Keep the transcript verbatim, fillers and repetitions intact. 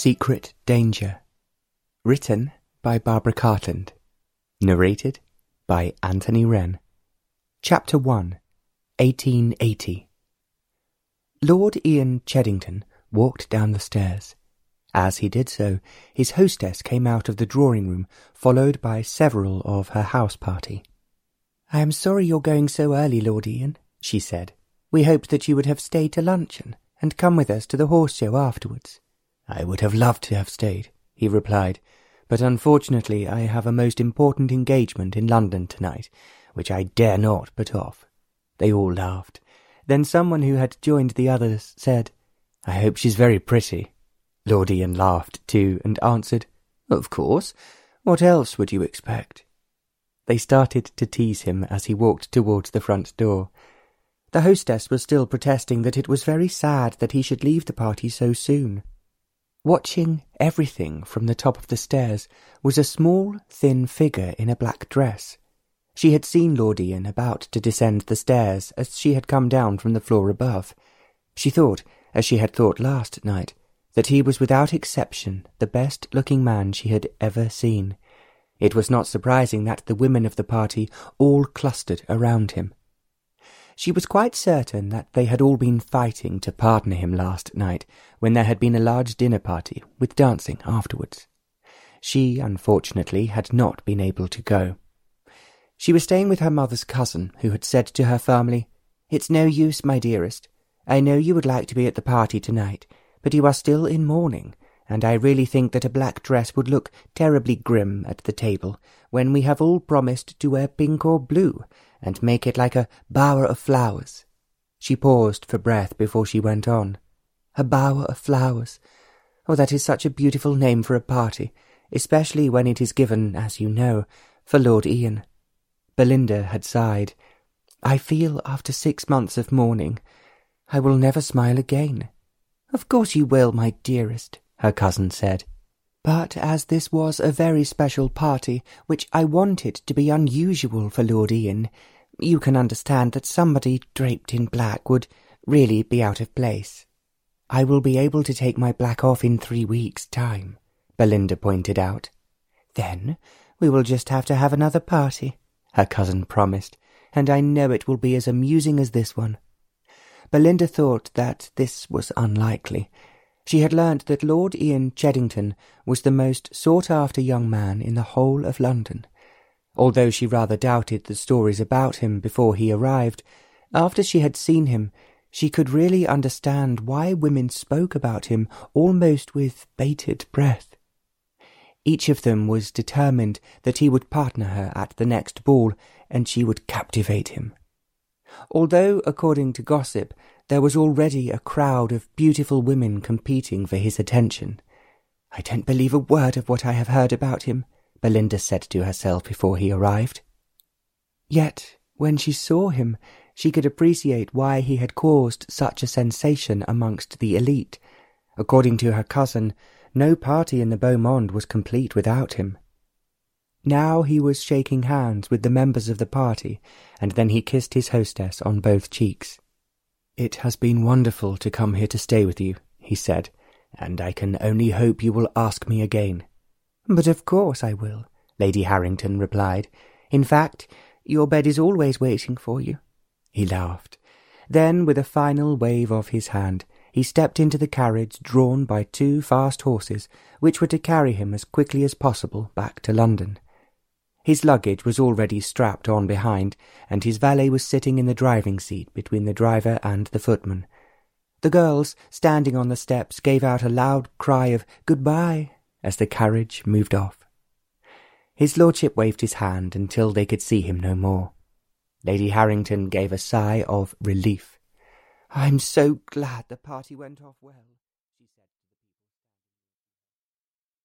Secret Danger. Written by Barbara Cartland. Narrated by Anthony Wren. Chapter one. eighteen eighty. Lord Ian Cheddington walked down the stairs. As he did so, his hostess came out of the drawing-room, followed by several of her house party. "I am sorry you're going so early, Lord Ian," she said. "We hoped that you would have stayed to luncheon, and come with us to the horse show afterwards." "I would have loved to have stayed," he replied, "but unfortunately I have a most important engagement in London tonight, which I dare not put off." They all laughed. Then someone who had joined the others said, "I hope she's very pretty." Lord Ian laughed too, and answered, "Of course. What else would you expect?" They started to tease him as he walked towards the front door. The hostess was still protesting that it was very sad that he should leave the party so soon. Watching everything from the top of the stairs was a small, thin figure in a black dress. She had seen Lord Ian about to descend the stairs as she had come down from the floor above. She thought, as she had thought last night, that he was without exception the best-looking man she had ever seen. It was not surprising that the women of the party all clustered around him. She was quite certain that they had all been fighting to partner him last night, when there had been a large dinner party, with dancing afterwards. She, unfortunately, had not been able to go. She was staying with her mother's cousin, who had said to her firmly, "It's no use, my dearest. I know you would like to be at the party tonight, but you are still in mourning, and I really think that a black dress would look terribly grim at the table, when we have all promised to wear pink or blue, and make it like a bower of flowers." She paused for breath before she went on. "A bower of flowers. Oh, that is such a beautiful name for a party, especially when it is given, as you know, for Lord Ian." Belinda had sighed. "I feel, after six months of mourning, I will never smile again." "Of course you will, my dearest," her cousin said. "But as this was a very special party, which I wanted to be unusual for Lord Ian, you can understand that somebody draped in black would really be out of place." "I will be able to take my black off in three weeks' time," Belinda pointed out. "Then we will just have to have another party," her cousin promised, "and I know it will be as amusing as this one." Belinda thought that this was unlikely. She had learnt that Lord Ian Cheddington was the most sought-after young man in the whole of London. Although she rather doubted the stories about him before he arrived, after she had seen him, she could really understand why women spoke about him almost with bated breath. Each of them was determined that he would partner her at the next ball, and she would captivate him. Although, according to gossip, there was already a crowd of beautiful women competing for his attention. "I don't believe a word of what I have heard about him," Belinda said to herself before he arrived. Yet, when she saw him, she could appreciate why he had caused such a sensation amongst the elite. According to her cousin, no party in the Beau Monde was complete without him. Now he was shaking hands with the members of the party, and then he kissed his hostess on both cheeks. "It has been wonderful to come here to stay with you," he said, "and I can only hope you will ask me again." "But of course I will," Lady Harrington replied. "In fact, your bed is always waiting for you." He laughed. Then, with a final wave of his hand, he stepped into the carriage drawn by two fast horses, which were to carry him as quickly as possible back to London. His luggage was already strapped on behind, and his valet was sitting in the driving seat between the driver and the footman. The girls, standing on the steps, gave out a loud cry of "Goodbye" as the carriage moved off. His lordship waved his hand until they could see him no more. Lady Harrington gave a sigh of relief. "I'm so glad the party went off well."